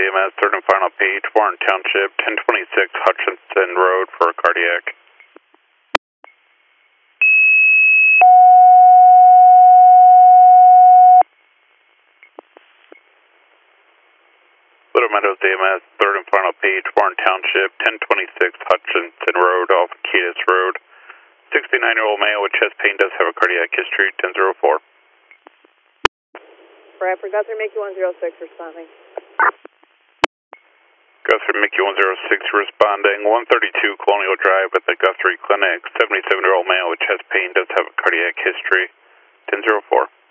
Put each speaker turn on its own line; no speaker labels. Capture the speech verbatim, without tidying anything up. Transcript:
E M S, third and final page, Warren Township, ten twenty-six Hutchinson Road for a cardiac. Little Meadows E M S, third and final page, Warren Township, ten twenty-six Hutchinson Road off Kiedis Road. sixty-nine-year-old male with chest pain does have a cardiac history, ten oh four.
Bradford, Guthrie, Mickey one zero six responding.
Guthrie, Mickey one zero six responding, one thirty-two Colonial Drive at the Guthrie Clinic. seventy-seven-year-old male with chest pain does have a cardiac history, ten oh four.